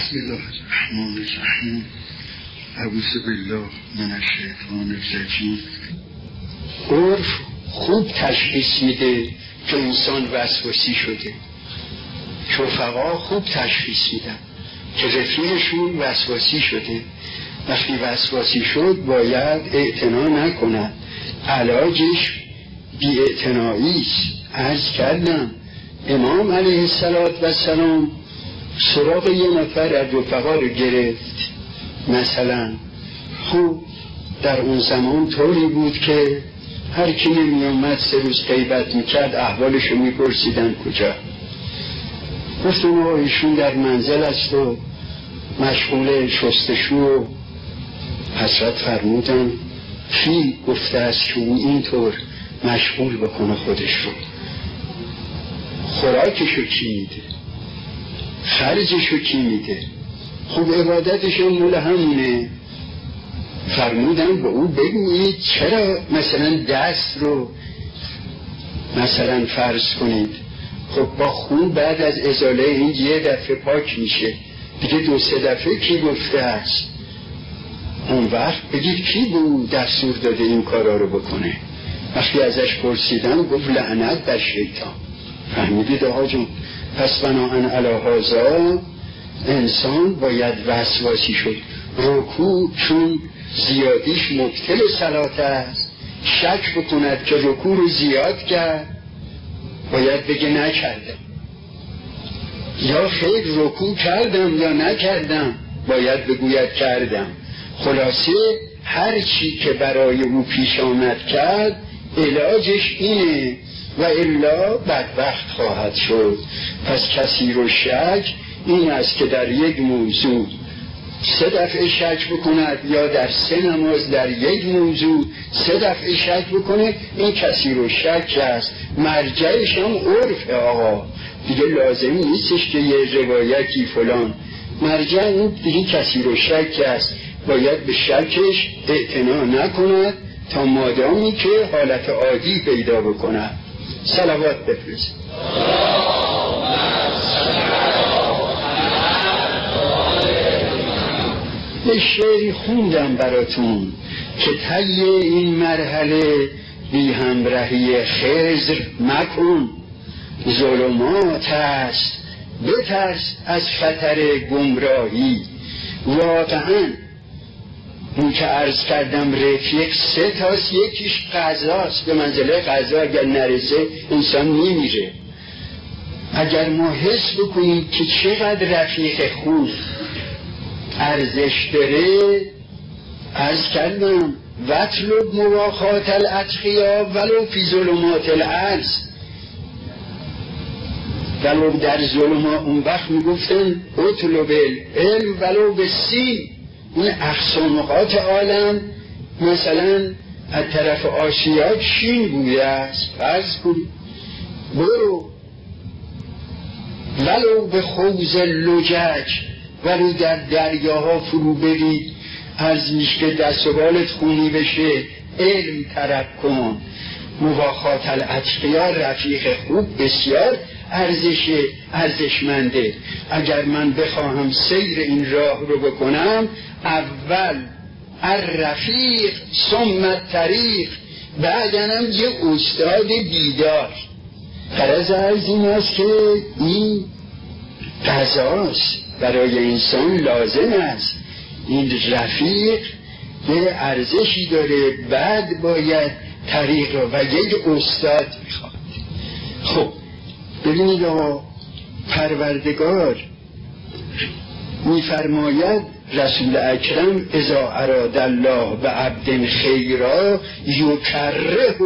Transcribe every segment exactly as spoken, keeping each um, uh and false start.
بسم الله الرحمن الرحیم. اعوذ بالله من الشیطان الرجیم. عرف خوب تشخیص میده که انسان وسواسی شده. شفقا خوب تشخیص میدن که رفیقشون وسواسی شده. وقتی وسواسی شد باید اعتنا نکند. علاجش بی اعتنایی است. عرض کردم امام علیه السلام سراغ یه نفر از رفقا رو گرفت. مثلا خوب در اون زمان طوری بود که هر کی نمی آمد سه روز غیبت میکرد احوالش رو میپرسیدن کجا. گفتم آقا ایشون در منزل است و مشغول شستشو و حسرت فرمودن کی گفته است که اون اینطور مشغول بکنه خودش رو؟ خوراکشو کی میده؟ خرجشو کی میده؟ خوب عبادتش مول همونه. فرمودن به او بگویید چرا مثلا دست رو مثلا فرض کنید خب با خون بعد از ازاله این یه دفعه پاک میشه، دیگه دو سه دفعه کی گفته است؟ اون وقت بگید کی بود دستور داده این کارا رو بکنه؟ وقتی ازش پرسیدن گفت لعنت بر شیطان. فهمیدید آقا جون؟ پس بناهن علی هذا انسان باید وسواسی شد. رکوع چون زیادیش مبطل صلات است، شک بکند که رکوع رو زیاد کرد باید بگه نکردم، یا خیر رکوع کردم یا نکردم باید بگوید کردم. خلاصه هر چی که برای او پیش آمد کرد علاجش اینه و الا بدبخت خواهد شد. پس کسی رو شک این است که در یک موضوع سه دفعه شک بکند یا در سه نماز در یک موضوع سه دفعه شک بکنه، این کسی رو شک است. مرجعش هم عرفه آقا، دیگه لازم نیستش که یه روایتی فلان. مرجع این دیگه کسی رو شک است، باید به شکش اعتنا نکند تا مادامی که حالت عادی پیدا بکند. صلوات بفرست. یه شعری خوندم براتون که طی این مرحله بی همراهی خضر مکن، ظلمات است بترس از خطر گمراهی. واقعا اون که عرض کردم رفیق سه تاست، یکیش قضاست. به منزله قضا اگر نرسه انسان میمیره. اگر ما حس بکنیم که چقدر رفیق خوب ارزش داره، عرض کردم وطلب مواخات الاتقیا ولو فی ظلمات الارض، ولو در ظلمات. اون وقت میگفتن اطلب العلم ولو به سین. این اقصانقات عالم مثلا از طرف آسیا چین بوده است، فرض کنید برو ولو به خوض لجج، ولو در دریاها فرو برید عرض میشه که دست و بالت خونی بشه، علم طلب کن. مواخات الاتقیا رفیق خوب بسیار ارزش ارزشمنده. اگر من بخواهم سیر این راه رو بکنم، اول الرفیق ثم الطریق، بعدنم یه استاد بیدار. غرض عرض این است که این قضاست برای انسان لازم است. این رفیق یه ارزشی داره، بعد باید طریق رو و یک استاد میخواد. خب ببینید آقا پروردگار میفرماید رسول اکرم اذا اراد الله به عبد خیرا یکرهه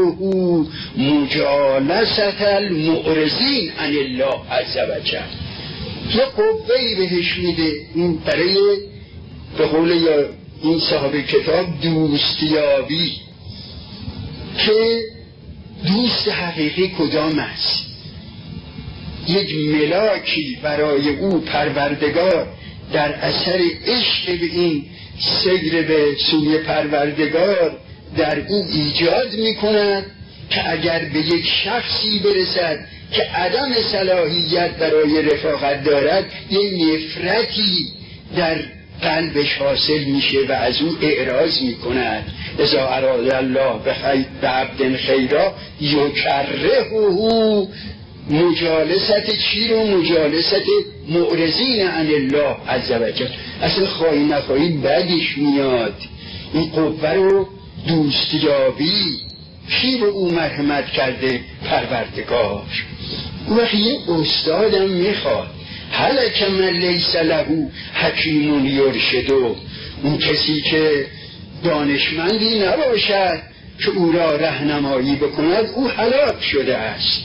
مجالست المعرضین عن الله عز و جل. یه قوهی بهش میده. این برای به قول یا این صاحب کتاب دوستیابی، که دوست حقیقی کدام است. یک ملاکی برای او پروردگار در اثر عشق به این سیر به سوی پروردگار در او ایجاد می کند که اگر به یک شخصی برسد که عدم صلاحیت برای رفاقت دارد، یک نفرتی در قلبش حاصل میشه و از اون اعراض میکند. اذا اراد الله به عبد خیرا یکرهه، مجالست چی رو؟ مجالست معرضین عن الله عز وجل. اصلا خواهی نخواهی بدش میاد. این قوه رو دوستیابی کی به او مرحمت کرده؟ پروردگار. وقتی یه استادم میخواد هلک من لیس له حکیم یرشدو، اون کسی که دانشمندی نباشد که او را رهنمایی بکند او هلاک شده است.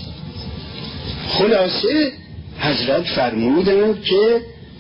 خلاصه حضرت فرمودند که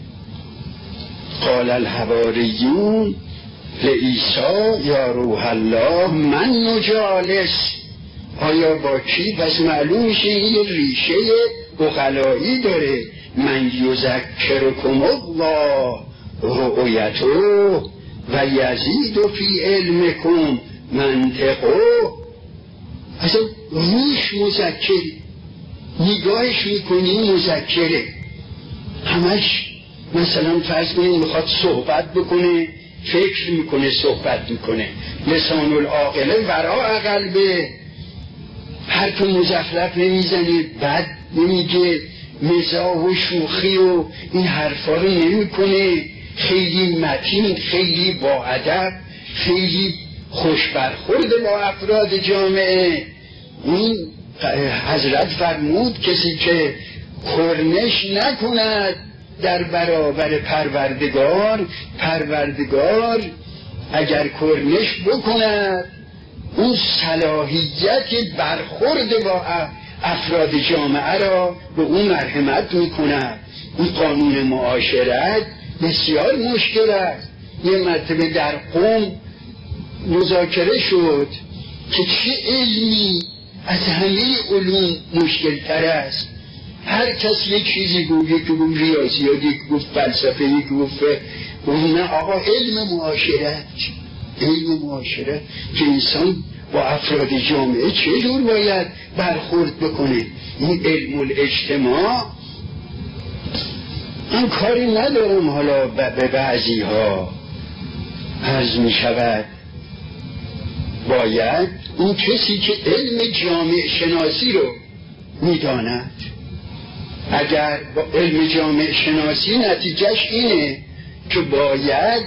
قال الحواریون لعیسی یا روح الله من نجالس. آیا با کی؟ پس معلوم میشه یه ریشه عقلایی داره. من یذکرکم الله رؤیته و یزید فی علمکم منطقه. اصلا روش مذکری، نگاهش میکنی مذکره، همش مثلا فرض کنید میخواد صحبت بکنه، فکر میکنه صحبت میکنه، لسان العاقله ورا قلبه، حرف مزخرف نمیزنه، بد نمیگه، مزاح و شوخی و این حرفا رو نمیکنه، خیلی متین، خیلی با ادب، خیلی خوش برخورد با افراد جامعه. این حضرت فرمود کسی که کرنش نکند در برابر پروردگار، پروردگار اگر کرنش بکند اون صلاحیت برخورد با افراد جامعه را به اون مرحمت میکند. این قانون معاشرت بسیار مشکل است. یه مرتبه در قوم مذاکره شد که چه علمی از همه علوم مشکل تر است. هر کس یک چیزی گفت، یکی گفت ریاضیات، یکی گفت فلسفه، یکی گفت نه آقا علم معاشرت، علم معاشرت که انسان با افراد جامعه چجور باید برخورد بکنه. این علم الاجتماع من کاری ندارم حالا به بعضی ها عرض می شود باید اون کسی که علم جامعه شناسی رو می داند، اگر با علم جامعه شناسی نتیجهش اینه که باید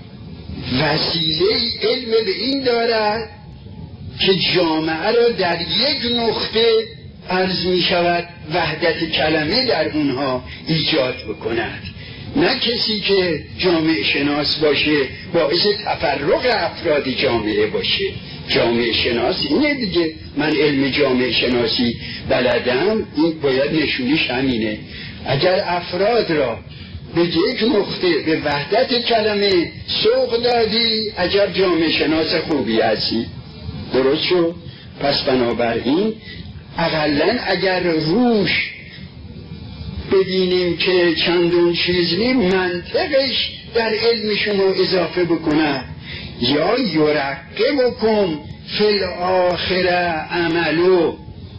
وسیله علم به این دارد که جامعه را در یک نقطه عرض می شود وحدت کلمه در اونها ایجاد بکند، نه کسی که جامعه شناس باشه باعث تفرق افراد جامعه باشه. جامعه شناسی اینه دیگه، من علم جامعه شناسی بلدم، این باید نشونیش همینه. اگر افراد را به یک نقطه به وحدت کلمه سوق دادی اگر جامعه شناس خوبی هستی. درست شد؟ پس بنابراین اقلن اگر روش ببینیم که چندون چیزی منطقش در علم شما اضافه بکنه، یا یرقه بکن فی الاخره عملو،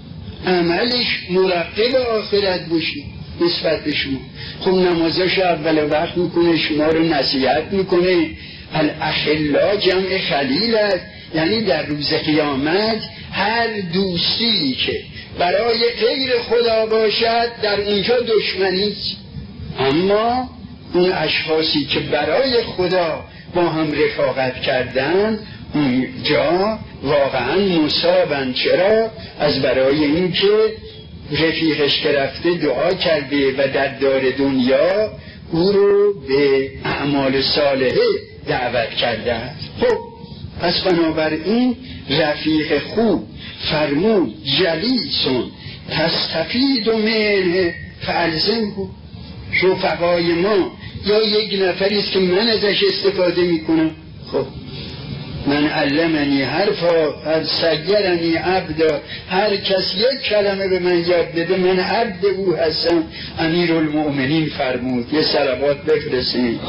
عملش مرقب آخرت باشی نسبت به شما. خب نمازش اول وقت میکنه، شما رو نصیحت میکنه. الاخلا جمع خلیل است، یعنی در روز قیامت هر دوستی که برای غیر خدا باشد در اونجا دشمنی است، اما اون اشخاصی که برای خدا با هم رفاقت کردن اونجا واقعا مصابن. چرا؟ از برای این که رفیقش که رفته دعا کرده و در دار دنیا او رو به اعمال صالحه دعوت کرده است. خب پس بنابراین رفیق خوب فرمود جلیسون تستفید منه فالزمه. رفقای ما یا یک نفری است که من ازش استفاده میکنم. خب من علمنی حرفا هر سگرنی عبدا، هر کس یک کلمه به من یاد بده من عبد او هستم. امیر المؤمنین فرمود. یه صلوات بفرستیم.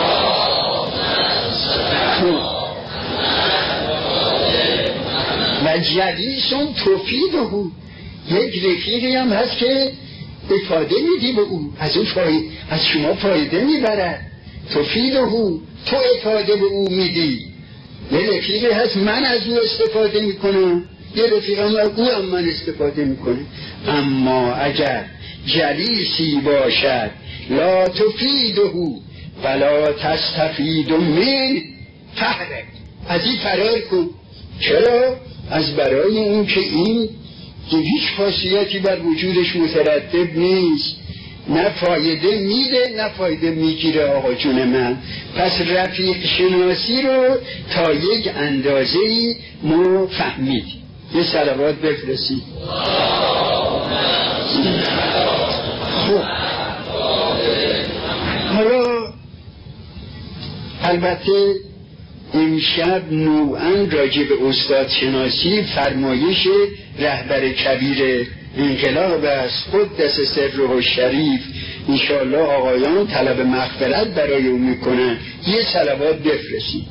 و جلیسون تفیده او، یک رفیقی هم هست که افاده میدی به او، از اون فایده، از شما فایده میبرد. تفیده، تو افاده به او میدی. یه رفیقی هست من از او استفاده میکنم، یه رفیقم از او هم من استفاده میکنه. اما اگر جلیسی باشد لا تفیده ولا تستفید من فهرک، از این فرار کن. چرا؟ از برای این که این که هیچ خاصیتی بر وجودش مترتب نیست، نه فایده میده نه فایده میگیره. آقا جون من، پس رفیق شناسی رو تا یک اندازه‌ای ما فهمیدیم. یه صلوات بفرستید. خب حالا البته امشب نوعاً راجع به استاد شناسی فرمایش رهبر کبیر انقلاب است، قدس سره الشریف. انشاءالله آقایان طلب مغفرت برای او میکنن. یه صلوات بفرستید.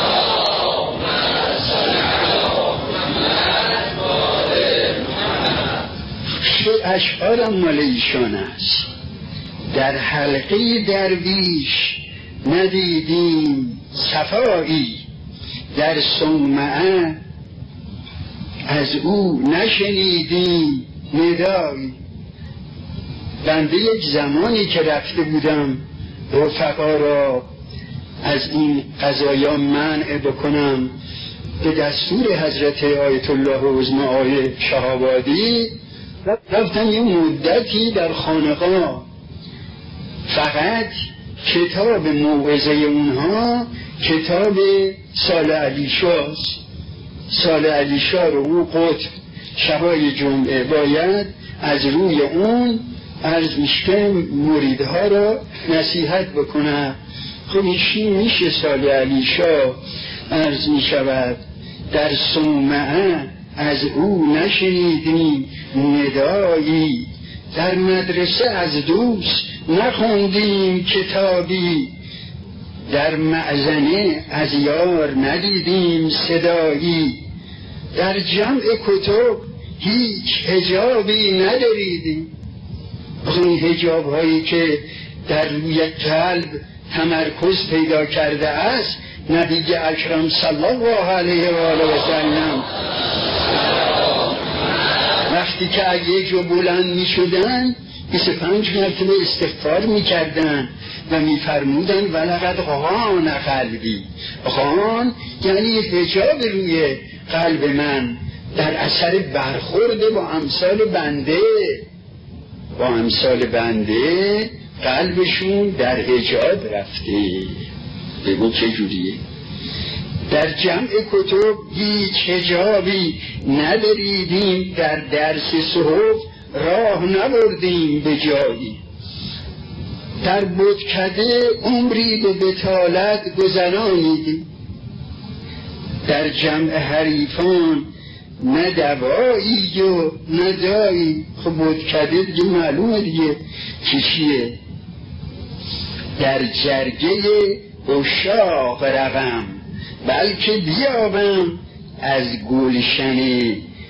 اشعارم مال ایشان است. در حلقه درویش ندیدیم صفایی، در صومعه از او نشنیدیم ندایی. بنده یک زمانی که رفته بودم رفقا را از این قضایا منع بکنم، به دستور حضرت آیت الله عظمی آیه شهابادی رفتم یه مدتی در خانقاه، فقط کتاب موعظه اونها کتاب سال علی شاست. سال علی شاه رو او قطب شبای جمعه باید از روی اون عرض میشه مریدها را نصیحت بکنه. خب ایشی میشه سال علی شاه عرض میشود در صومعه از او نشنیدیم ندایی، در مدرسه از دوست نخوندیم کتابی، در معزنه از یار ندیدیم صدایی، در جمع کتب هیچ حجابی نداریدیم. این حجاب هایی که در روی قلب تمرکز پیدا کرده است، نبی اکرم صلی الله علیه و آله و سلم وقتی که اگه جو بلند می شدن بیست و پنج مرتبه استغفار می کردن و می فرمودن ولقد غان قلبی. غان یعنی حجاب روی قلب من در اثر برخورد با امثال بنده، با امثال بنده قلبشون در حجاب رفته. بگو چه جوریه؟ در جمع کتب هیچ حجابی نداریدیم، در درس صحف راه نبردیم به جایی، در بتکده عمری به بطالت گذرانیدیم، در جمع حریفان نه دوایی و نه دایی. خب بتکده دیگه معلومه دیگه چیه. در جرگه عشاق روم بلکه بیابم از گلشن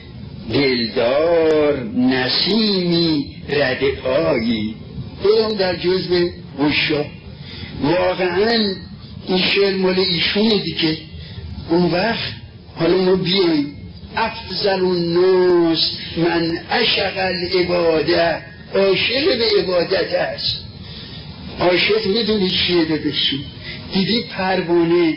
دلدار نسیمی رده پایی. برم در جزو عشاق. واقعا این شعر مال ایشونه دیگه. اون وقت حالا ما بیاییم افضل الناس من عشق العباده، عاشق به عبادت است. عاشق میدونی چیه دادشون؟ دیدی پروانه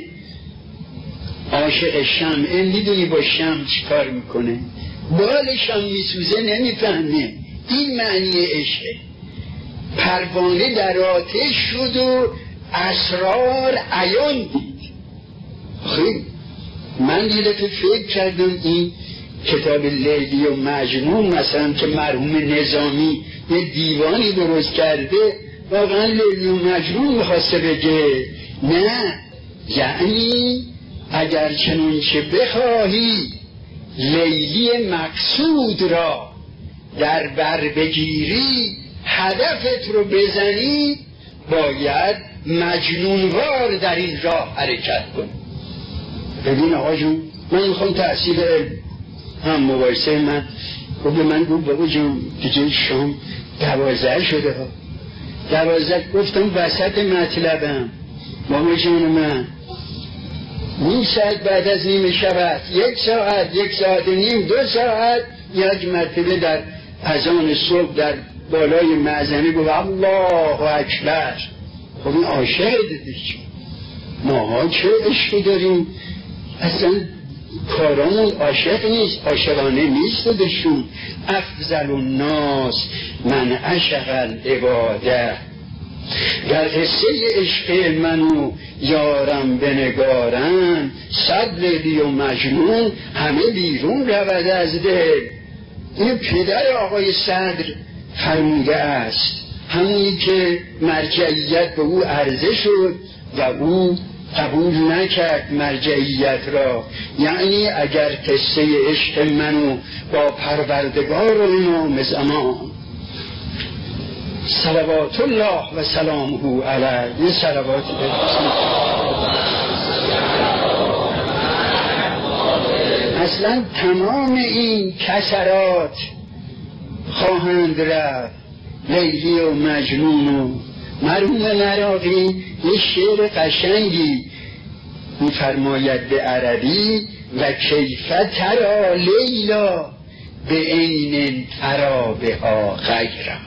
عاشق شمعه، میدونی با شمع چی کار میکنه؟ بالش هم میسوزه نمیفهمه. این معنی عشقه. پروانه در آتش شد و اسرار عیان دید. خیلی من یه دفعه فکر کردم این کتاب لیلی و مجنون مثلا که مرحوم نظامی یه دیوانی درست کرده، واقعا لیلی و مجنون میخواسته بگه نه، یعنی اگر چنانچه بخواهی لیلی مقصود را در بر بگیری، هدفت رو بزنی، باید مجنونوار در این راه حرکت کنی. ببین آقا جون، من میخوام تحصیل علم هم مباحثه من گفت به من گفت بابا جون دیگه شام دوازده شده ها. دوازده گفتم وسط مطلبم بابا جان من نیم ساعت بعد از نیمه شب یک ساعت یک ساعت و نیم دو ساعت یک مرتبه در اذان صبح در بالای معظمه گفت الله اکبر. خب این عاشق دیدش ماها چه عشقی داریم اصلا کارامون عاشق نیست عاشقانه نیست دشون. افضل الناس من عشق العباده در قصه عشق منو یارم بنگارن صد لیلی و مجنون همه بیرون رود از دل. این پدر آقای صدر فرموده است همونی که مرجعیت به او عرضه شد و او قبول نکرد مرجعیت را. یعنی اگر قصه عشق منو با پروردگار و امام زمان صلوات الله و سلامه علیه صلوات اصلا تمام این کسرات خواهند رفت. لیلی و مجنون و مرحوم نراقی یه شعر قشنگی می‌فرماید به عربی و کیفه ترا لیلا به عین ترا بها غیرها.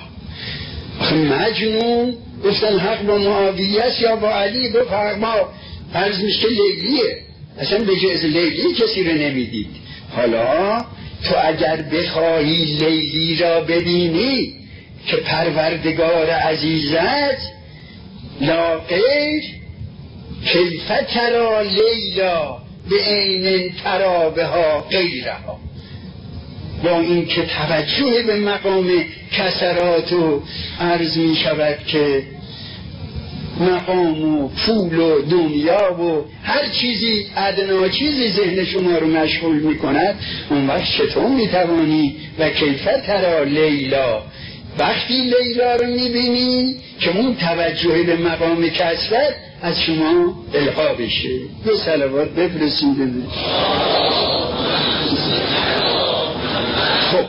مجنون گفتن حق با معاویه است یا با علی بفرما عرض میشه لیلیه اصلا به جز لیلی کسی رو نمیدید. حالا تو اگر بخواهی لیلی را ببینی که پروردگار عزیزت لا غیر کیفه ترا لیلا به عین ترا بها غیرها. با این که توجه به مقام کسرات و عرض می شود که مقام و پول و دنیا و هر چیزی ادنا چیزی ذهن شما رو مشغول می کند اون وقت چطور می توانی و کیفه ترا لیلا وقتی لیلا رو می بینی که اون توجه به مقام کسرت از شما القا بشه. به صلوات بفرستید. خب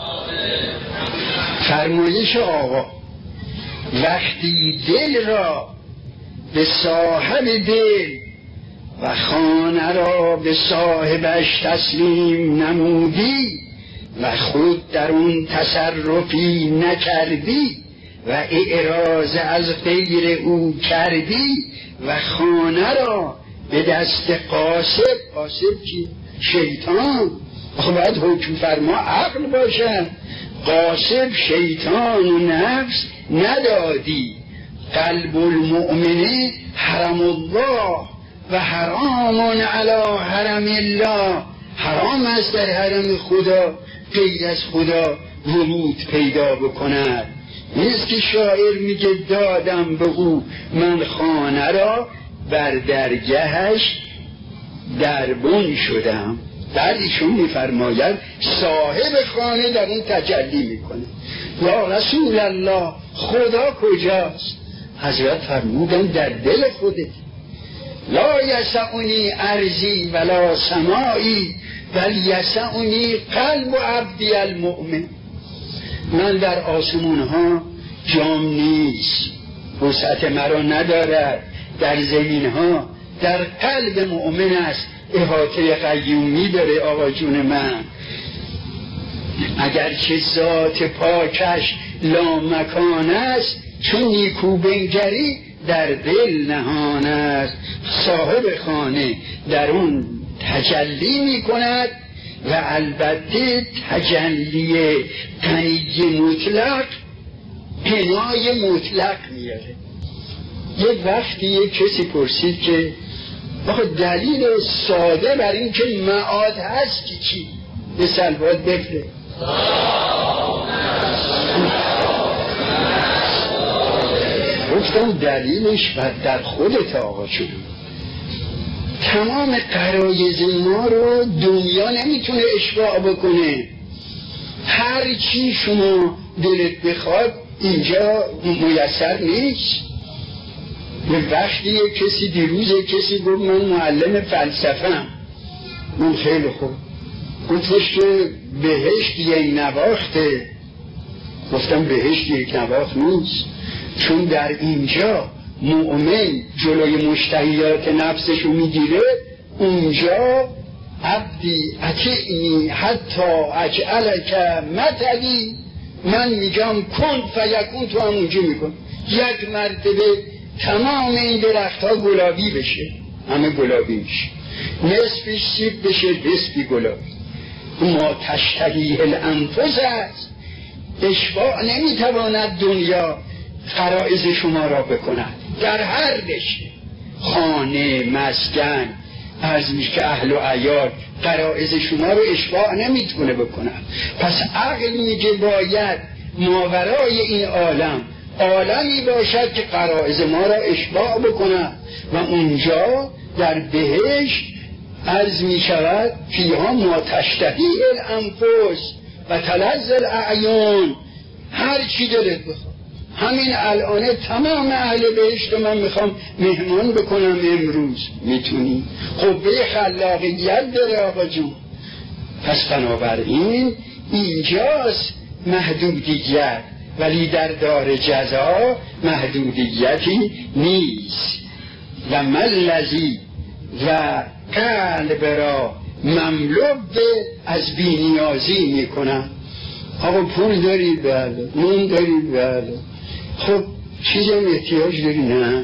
فرمایش آقا وقتی دل را به صاحب دل و خانه را به صاحبش تسلیم نمودی و خود در اون تصرفی نکردی و اعراض از غیر او کردی و خانه را به دست قاسب قاسب کی؟ شیطان. خب باید حکم فرما عقل باشد. قاسب شیطان و نفس ندادی. قلب المؤمنه حرم الله و حرام علی حرم الله. حرام است در حرم خدا غیر از خدا ورود پیدا بکند. نیست که شاعر میگه دادم به او من خانه را بر درگهش دربون شدم. در ایشون میفرماید صاحب خانه در این تجلی میکنه. یا رسول الله خدا کجاست؟ حضرت فرمودن در دل خودت. لا یسعنی ارضی ولا سمائی بل یسعنی قلب عبدی المؤمن. من در آسمون ها جام نیست وسعت مرا ندارد. در زمین ها در قلب مؤمن است احاطه قیومی داره. آقا جون من اگر که ذات پاکش لامکان است چون نیکو بنگری در دل نهان است. صاحب خانه در اون تجلی می کند و البته تجلی غنی مطلق غنای مطلق میاره. یک وقتی یک کسی پرسید که آخه دلیل ساده بر این که معاد هست که چی؟ به سلوات بفره. گفتم دلیلش در خودت آقا جون. تمام غرایز ما رو دنیا نمیتونه اشباع بکنه. هر چی شما دلت بخواد اینجا میسر نیست. یه وقتی کسی دیروز کسی گفت من معلم فلسفه‌ام. من خیلی خوب گفتش که بهشت یک نواخته. گفتم بهشت یک نواخت نیست چون در اینجا مؤمن جلوی مشتهیات نفسش رو میگیره، اونجا عبدی اطیعنی حتی اجعلک مثلی، من میگم کن فیکون، تو هم اونجا میکن. یک مرتبه تمام این درخت ها گلابی بشه، همه گلابی میشه، نصفش سیب بشه نصفی گلابی. ما تشتهیه الانفس است. اشباع نمیتواند دنیا غرایز شما را بکند در هر رشته، خانه، مسکن، از میشه که اهل و عیال غرایز شما رو اشباع نمیتونه بکند. پس عقل میگه باید ماورای این عالم عالمی باشد که غرایز ما را اشباع بکند و اونجا در بهشت عرض می شود فیها ما تشتهی الانفس و تلذ الاعیان، هر چی دلت بخواد. همین الان تمام اهل بهشت من میخوام مهمان بکنم امروز، میتونی؟ خب به خلاقیت داره آقا جون. پس بنابراین اینجاست محدودیت، ولی در دار جزا محدودیتی نیست. و ملذی و قلب را مملو از بینیازی میکنم. آقا پول دارید؟ بله. نون دارید؟ بله. خب چیزی احتیاج داری؟ نه.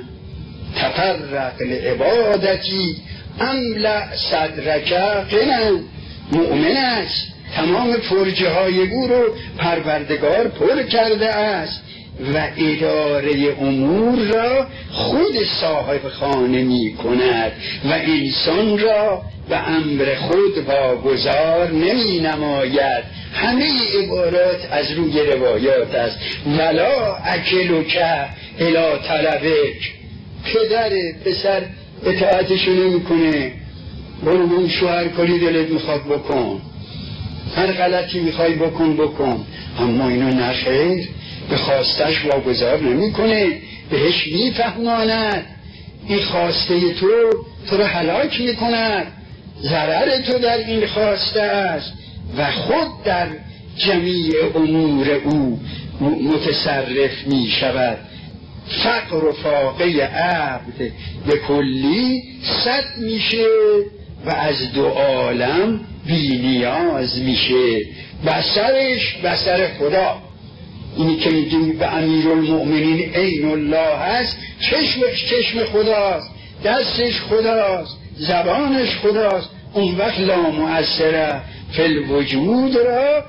تفرق لعبادتی املأ صدرک غنا. مؤمن است، تمام فرجه های او رو پروردگار پر کرده است و اداره امور را خود صاحب خانه می کند و انسان را به امر خود واگذار نمی نماید. همه عبارات از روی روایات است. ولا اکلک الی طلبک، پدر پسر اطاعتش نمی کنه، برو اون شوهر کاری دلت میخواد بکن، هر غلطی میخوای بکن بکن، اما اینو نخیر، به خواستش واگذار نمی کنه، بهش میفهماند این خواسته تو تو رو هلاک میکند، ضرر تو در این خواسته است و خود در جمیع امور او متصرف می شود. فقر و فاقه عبد به کلی صد میشه و از دو عالم بی نیاز میشه. بصرش بصر خدا، اینی که میگیم به امیرالمؤمنین عین الله هست، چشمش چشم خداست، دستش خداست، زبانش خداست. اون وقت لا مؤثره فی الوجود را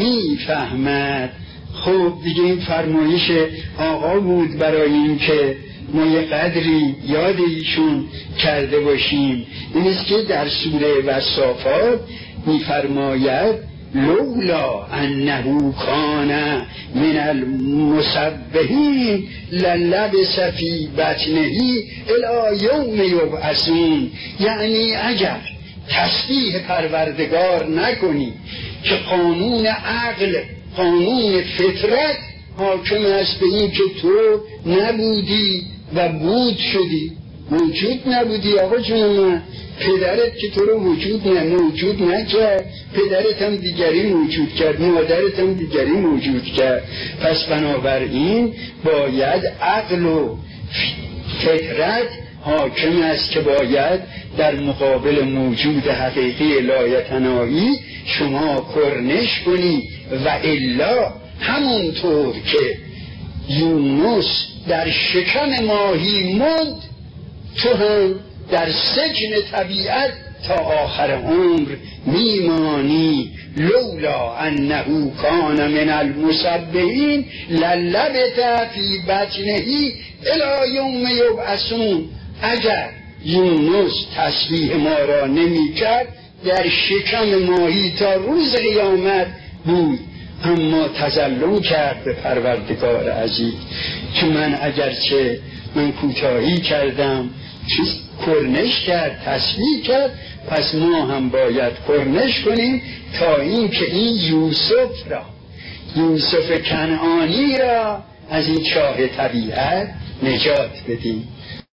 میفهمد. خب دیگه این فرمایش آقا بود برای این که ما یه قدری یاد ایشون کرده باشیم. این است که در سوره وصافات میفرماید لولا انه کان من المسبحین للبث فی بطنه الی یوم یبعثون. یعنی اگر تسبیح پروردگار نکنی که قانون عقل، قانون فطرت حاکم است به این که تو نبودی و بود شدی، موجود نبودی. آقا جون من، پدرت که تو رو وجود نه موجود نکرد، پدرت هم دیگری موجود کرد، مادرت هم دیگری موجود کرد. پس بنابراین باید عقل و فطرت حاکم است که باید در مقابل موجود حقیقی لایتناهی شما کرنش کنی. و الا همونطور که یونس در شکم ماهی ماند، تو هم در سجن طبیعت تا آخر عمر میمانی. لولا انه کان من المسبحین للبث فی بطنه الی یوم یبعثون. اگر یونس تسبیح ما را نمی کرد در شکم ماهی تا روز قیامت بود، اما تظلم کرد به پروردگار عزیز که من اگرچه من کوتاهی کردم، چیز کرنش کرد، تسبیح کرد، پس ما هم باید کرنش کنیم تا این که این یوسف را، یوسف کنعانی را از این چاه طبیعت نجات بدیم.